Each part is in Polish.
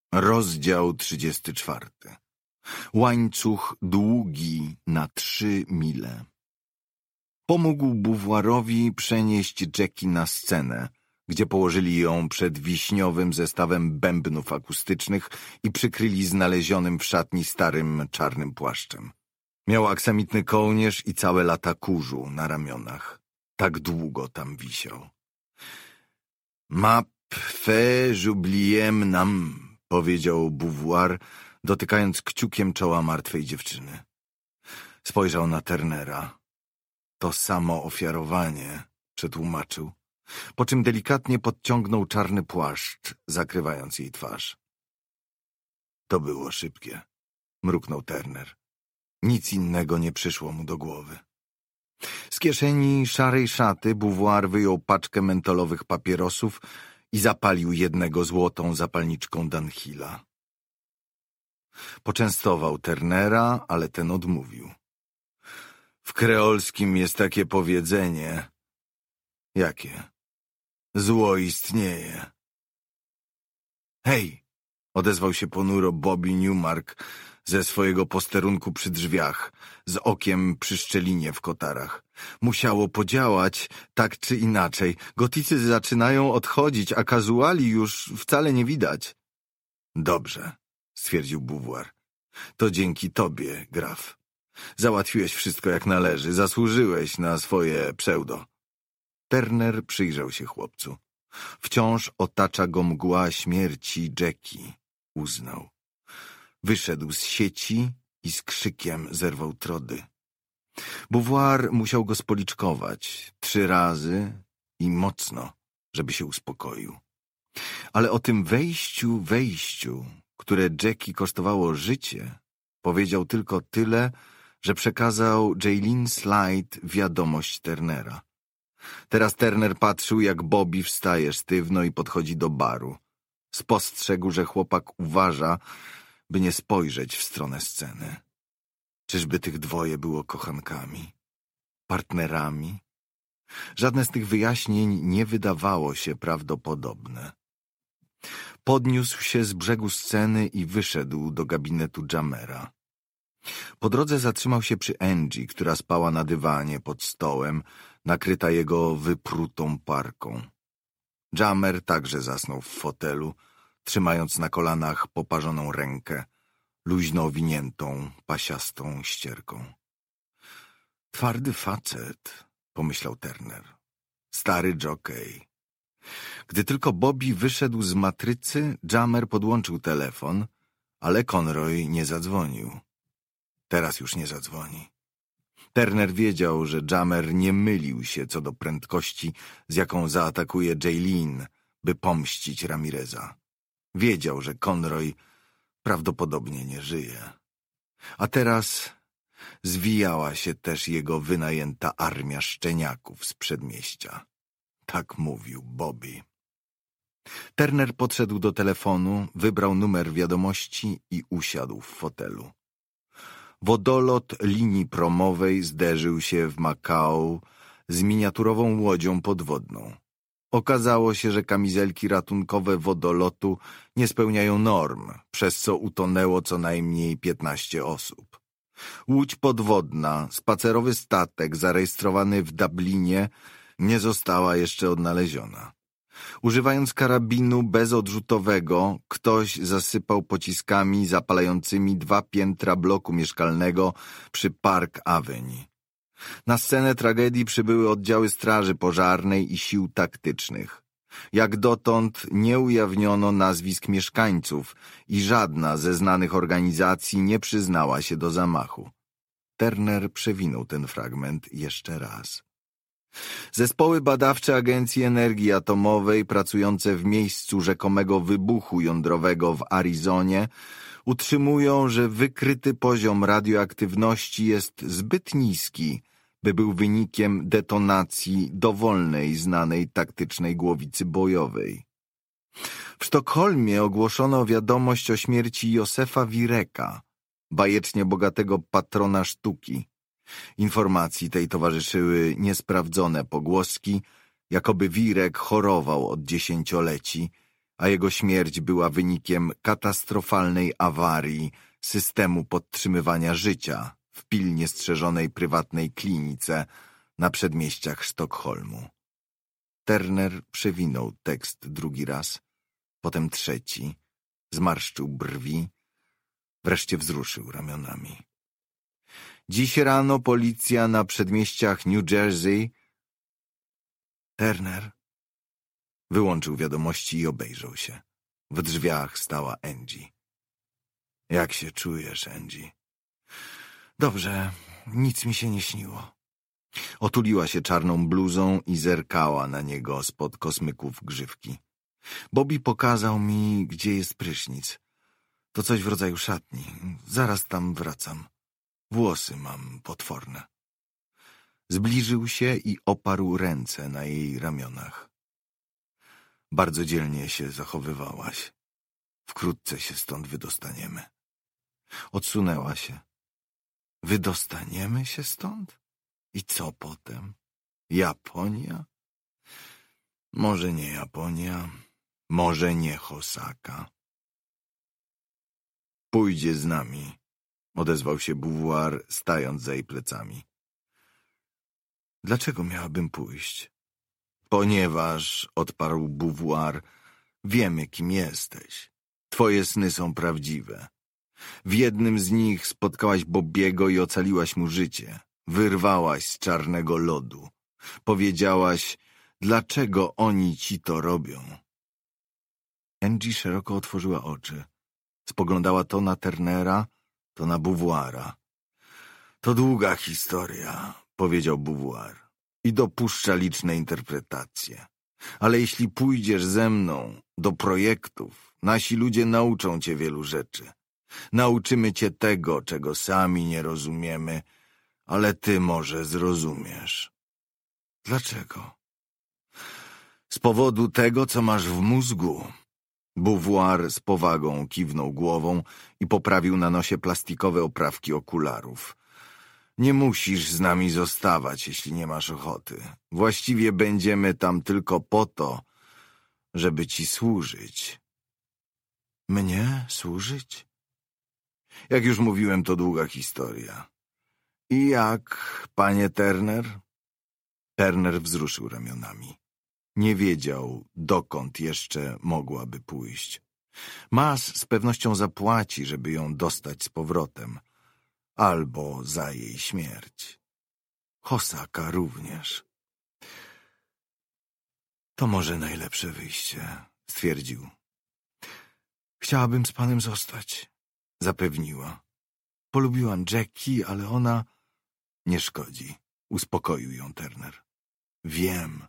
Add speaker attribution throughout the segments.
Speaker 1: Rozdział 34. Łańcuch długi na 3 mile. Pomógł Beauvoirowi przenieść Jackie na scenę, gdzie położyli ją przed wiśniowym zestawem bębnów akustycznych i przykryli znalezionym w szatni starym czarnym płaszczem. Miał aksamitny kołnierz i całe lata kurzu na ramionach. Tak długo tam wisiał. Ma fait j'oubliem nam, powiedział Beauvoir, dotykając kciukiem czoła martwej dziewczyny. Spojrzał na Turnera. To samo ofiarowanie, przetłumaczył, po czym delikatnie podciągnął czarny płaszcz, zakrywając jej twarz. To było szybkie, mruknął Turner. Nic innego nie przyszło mu do głowy. Z kieszeni szarej szaty Beauvoir wyjął paczkę mentolowych papierosów i zapalił jednego złotą zapalniczką Dunhilla. Poczęstował Turnera, ale ten odmówił. W kreolskim jest takie powiedzenie. Jakie? Zło istnieje. Hej! Odezwał się ponuro Bobby Newmark ze swojego posterunku przy drzwiach, z okiem przy szczelinie w kotarach. Musiało podziałać, tak czy inaczej. Gotycy zaczynają odchodzić, a kazuali już wcale nie widać. Dobrze, stwierdził Beauvoir. To dzięki tobie, Graf. Załatwiłeś wszystko jak należy, zasłużyłeś na swoje pseudo. Turner przyjrzał się chłopcu. Wciąż otacza go mgła śmierci Jackie, uznał. Wyszedł z sieci i z krzykiem zerwał trody. Beauvoir musiał go spoliczkować 3 razy i mocno, żeby się uspokoił. Ale o tym wejściu, które Jackie kosztowało życie, powiedział tylko tyle, że przekazał Jaylin Slide wiadomość Turnera. Teraz Turner patrzył, jak Bobby wstaje sztywno i podchodzi do baru. Spostrzegł, że chłopak uważa, by nie spojrzeć w stronę sceny. Czyżby tych dwoje było kochankami? Partnerami? Żadne z tych wyjaśnień nie wydawało się prawdopodobne. Podniósł się z brzegu sceny i wyszedł do gabinetu Jamera. Po drodze zatrzymał się przy Angie, która spała na dywanie pod stołem, nakryta jego wyprutą parką. Jammer także zasnął w fotelu, trzymając na kolanach poparzoną rękę, luźno owiniętą, pasiastą ścierką. Twardy facet, pomyślał Turner. Stary jockey. Gdy tylko Bobby wyszedł z matrycy, Jammer podłączył telefon, ale Conroy nie zadzwonił. Teraz już nie zadzwoni. Turner wiedział, że Jammer nie mylił się co do prędkości, z jaką zaatakuje Jaylin, by pomścić Ramireza. Wiedział, że Conroy prawdopodobnie nie żyje. A teraz zwijała się też jego wynajęta armia szczeniaków z przedmieścia. Tak mówił Bobby. Turner podszedł do telefonu, wybrał numer wiadomości i usiadł w fotelu. Wodolot linii promowej zderzył się w Macao z miniaturową łodzią podwodną. Okazało się, że kamizelki ratunkowe wodolotu nie spełniają norm, przez co utonęło co najmniej 15 osób. Łódź podwodna, spacerowy statek zarejestrowany w Dublinie, nie została jeszcze odnaleziona. Używając karabinu bezodrzutowego, ktoś zasypał pociskami zapalającymi 2 piętra bloku mieszkalnego przy Park Avenue. Na scenę tragedii przybyły oddziały straży pożarnej i sił taktycznych. Jak dotąd nie ujawniono nazwisk mieszkańców i żadna ze znanych organizacji nie przyznała się do zamachu. Turner przewinął ten fragment jeszcze raz. Zespoły badawcze Agencji Energii Atomowej pracujące w miejscu rzekomego wybuchu jądrowego w Arizonie utrzymują, że wykryty poziom radioaktywności jest zbyt niski, by był wynikiem detonacji dowolnej znanej taktycznej głowicy bojowej. W Sztokholmie ogłoszono wiadomość o śmierci Józefa Wireka, bajecznie bogatego patrona sztuki. Informacji tej towarzyszyły niesprawdzone pogłoski, jakoby Wirek chorował od 10-leci, a jego śmierć była wynikiem katastrofalnej awarii systemu podtrzymywania życia w pilnie strzeżonej prywatnej klinice na przedmieściach Sztokholmu. Turner przewinął tekst drugi raz, potem trzeci, zmarszczył brwi, wreszcie wzruszył ramionami. Dziś rano policja na przedmieściach New Jersey... Turner wyłączył wiadomości i obejrzał się. W drzwiach stała Angie. Jak się czujesz, Angie? Dobrze, nic mi się nie śniło. Otuliła się czarną bluzą i zerkała na niego spod kosmyków grzywki. Bobby pokazał mi, gdzie jest prysznic. To coś w rodzaju szatni. Zaraz tam wracam. Włosy mam potworne. Zbliżył się i oparł ręce na jej ramionach. Bardzo dzielnie się zachowywałaś. Wkrótce się stąd wydostaniemy. Odsunęła się. Wydostaniemy się stąd? I co potem? Japonia? Może nie Japonia, może nie Hosaka. Pójdzie z nami, odezwał się Beauvoir, stając za jej plecami. Dlaczego miałabym pójść? Ponieważ, odparł Beauvoir, wiemy, kim jesteś. Twoje sny są prawdziwe. W jednym z nich spotkałaś Bobiego i ocaliłaś mu życie. Wyrwałaś z czarnego lodu. Powiedziałaś, dlaczego oni ci to robią. Angie szeroko otworzyła oczy. Spoglądała to na Turnera, to na Beauvoira. To długa historia, powiedział Beauvoir, i dopuszcza liczne interpretacje. Ale jeśli pójdziesz ze mną do projektów, nasi ludzie nauczą cię wielu rzeczy. Nauczymy cię tego, czego sami nie rozumiemy, ale ty może zrozumiesz. Dlaczego? Z powodu tego, co masz w mózgu. Beauvoir z powagą kiwnął głową i poprawił na nosie plastikowe oprawki okularów. Nie musisz z nami zostawać, jeśli nie masz ochoty. Właściwie będziemy tam tylko po to, żeby ci służyć. Mnie służyć? Jak już mówiłem, to długa historia. I jak, panie Turner? Turner wzruszył ramionami. Nie wiedział, dokąd jeszcze mogłaby pójść. Mas z pewnością zapłaci, żeby ją dostać z powrotem. Albo za jej śmierć. Hosaka również. To może najlepsze wyjście, stwierdził. Chciałabym z panem zostać, zapewniła. Polubiłam Jackie, ale ona nie szkodzi. Uspokoił ją Turner. Wiem.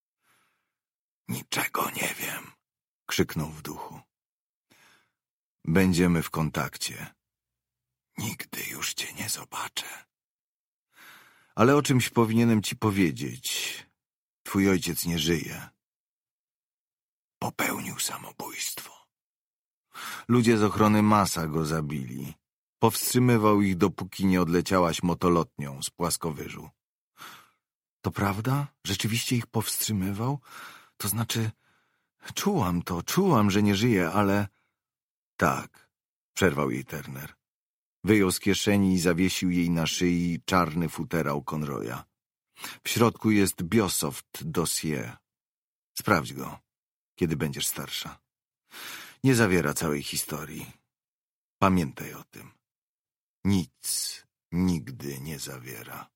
Speaker 1: Niczego nie wiem, krzyknął w duchu. Będziemy w kontakcie. Nigdy już cię nie zobaczę. Ale o czymś powinienem ci powiedzieć. Twój ojciec nie żyje. Popełnił samobójstwo. Ludzie z ochrony Masa go zabili. Powstrzymywał ich, dopóki nie odleciałaś motolotnią z płaskowyżu. To prawda? Rzeczywiście ich powstrzymywał? To znaczy, czułam, że nie żyje, ale... Tak, przerwał jej Turner. Wyjął z kieszeni i zawiesił jej na szyi czarny futerał Conroya. W środku jest Biosoft dossier. Sprawdź go, kiedy będziesz starsza. Nie zawiera całej historii. Pamiętaj o tym. Nic nigdy nie zawiera.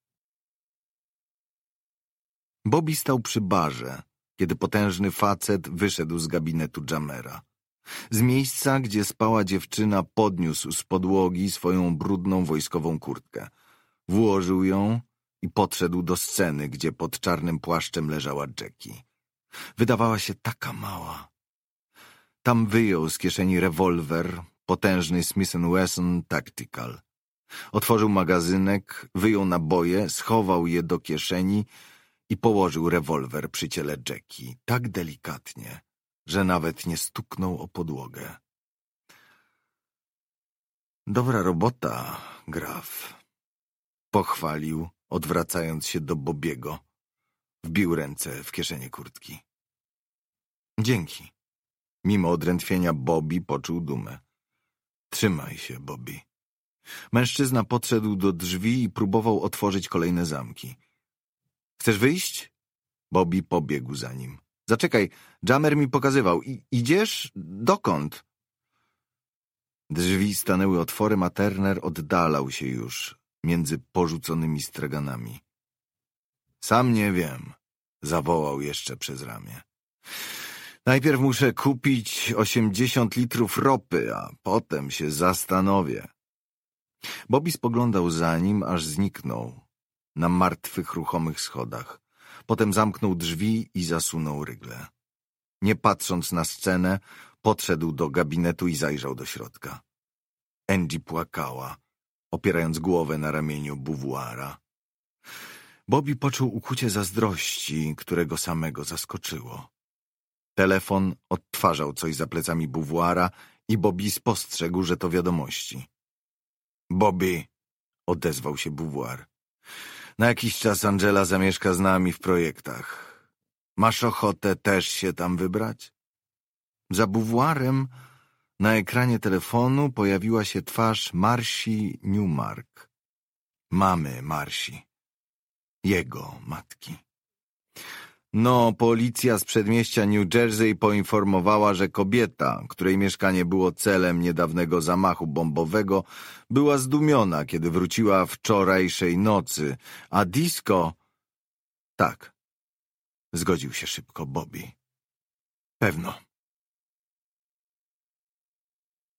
Speaker 1: Bobby stał przy barze, kiedy potężny facet wyszedł z gabinetu Jamera. Z miejsca, gdzie spała dziewczyna, podniósł z podłogi swoją brudną wojskową kurtkę. Włożył ją i podszedł do sceny, gdzie pod czarnym płaszczem leżała Jackie. Wydawała się taka mała. Tam wyjął z kieszeni rewolwer, potężny Smith & Wesson Tactical. Otworzył magazynek, wyjął naboje, schował je do kieszeni i położył rewolwer przy ciele Jackie tak delikatnie, że nawet nie stuknął o podłogę. Dobra robota, Graf, pochwalił, odwracając się do Bobiego. Wbił ręce w kieszenie kurtki. Dzięki. Mimo odrętwienia Bobby poczuł dumę. Trzymaj się, Bobby. Mężczyzna podszedł do drzwi i próbował otworzyć kolejne zamki. Chcesz wyjść? Bobby pobiegł za nim. Zaczekaj, Jammer mi pokazywał. Idziesz? Dokąd? Drzwi stanęły otworem, a Turner oddalał się już między porzuconymi straganami. Sam nie wiem, zawołał jeszcze przez ramię. Najpierw muszę kupić 80 litrów ropy, a potem się zastanowię. Bobby spoglądał za nim, aż zniknął na martwych, ruchomych schodach. Potem zamknął drzwi i zasunął rygle. Nie patrząc na scenę, podszedł do gabinetu i zajrzał do środka. Angie płakała, opierając głowę na ramieniu buwuara. Bobby poczuł ukucie zazdrości, które go samego zaskoczyło. Telefon odtwarzał coś za plecami buwuara i Bobby spostrzegł, że to wiadomości. Bobby, odezwał się buwuar. Na jakiś czas Angela zamieszka z nami w projektach. Masz ochotę też się tam wybrać? Za buwuarem na ekranie telefonu pojawiła się twarz Marcy Newmark. Mamy Marcy. Jego matki. No, policja z przedmieścia New Jersey poinformowała, że kobieta, której mieszkanie było celem niedawnego zamachu bombowego, była zdumiona, kiedy wróciła wczorajszej nocy, a disco... Tak, zgodził się szybko Bobby. Pewno.